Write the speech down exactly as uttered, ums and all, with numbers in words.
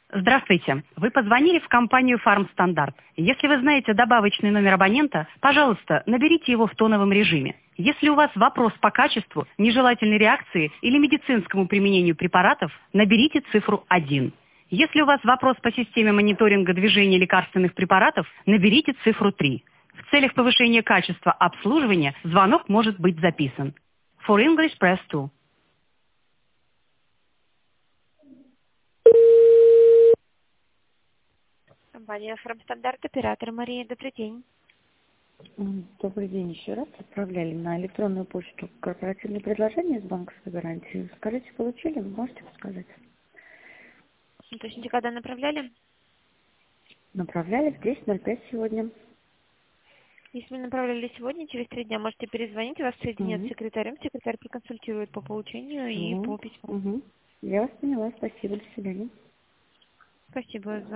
Здравствуйте. Вы позвонили в компанию «Фармстандарт». Если вы знаете добавочный номер абонента, пожалуйста, наберите его в тоновом режиме. Если у вас вопрос по качеству, нежелательной реакции или медицинскому применению препаратов, наберите цифру один. Если у вас вопрос по системе мониторинга движения лекарственных препаратов, наберите цифру три. В целях повышения качества обслуживания звонок может быть записан. For English, press two. Компания «Фармстандарт», оператор Мария, добрый день. М, Добрый день еще раз. Отправляли на электронную почту корпоративные предложения с банковской гарантией. Скажите, получили? Вы можете подсказать? Уточните, когда направляли? Направляли в десять ноль пять сегодня. Если мы направляли сегодня, через три дня можете перезвонить, вас соединят с Угу. секретарем. Секретарь проконсультирует по получению и Угу. по письму. Угу. Я вас поняла. Спасибо. До свидания. Спасибо за